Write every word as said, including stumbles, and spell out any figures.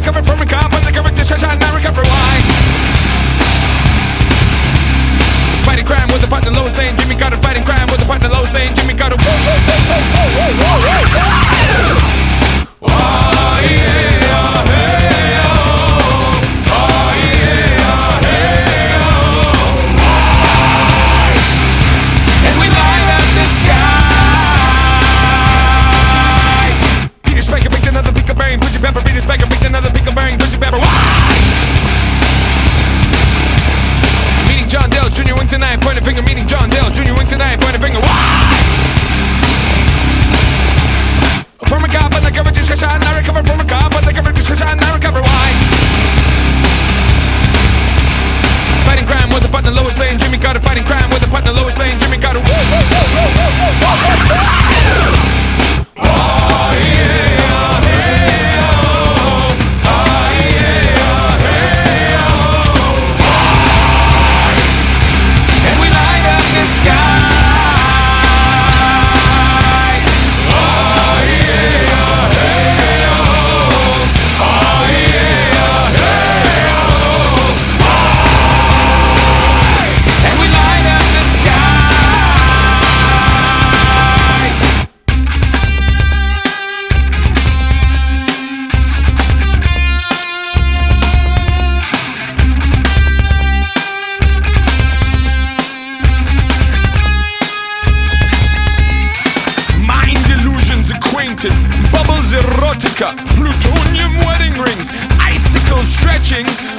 recover from a cop on the cover to shine, I recover. Why? Fighting crime with the partner lowest lane, Jimmy Carter. Fighting crime with the partner lowest lane, Jimmy Carter. Oh yeah, hey oh, oh yeah, hey oh. And we light up the sky. Peter Spiker picked another pickle brain, Pussy Pepper. Peter Spiker picked another pickle brain, Pussy Pepper. Why? Meeting John Dale Junior Wink tonight, point a finger. Meeting John Dale Junior Wink tonight, point a finger. Why? From a cop on the cover, just shine, I recover. From a cop on the cover, just shine, I recover. Why? Fighting crime with the partner lowest lane, Jimmy Carter. Fighting crime with the partner lowest lane, Jimmy Carter. Oh yeah. Bubbles erotica, plutonium wedding rings, icicle stretchings,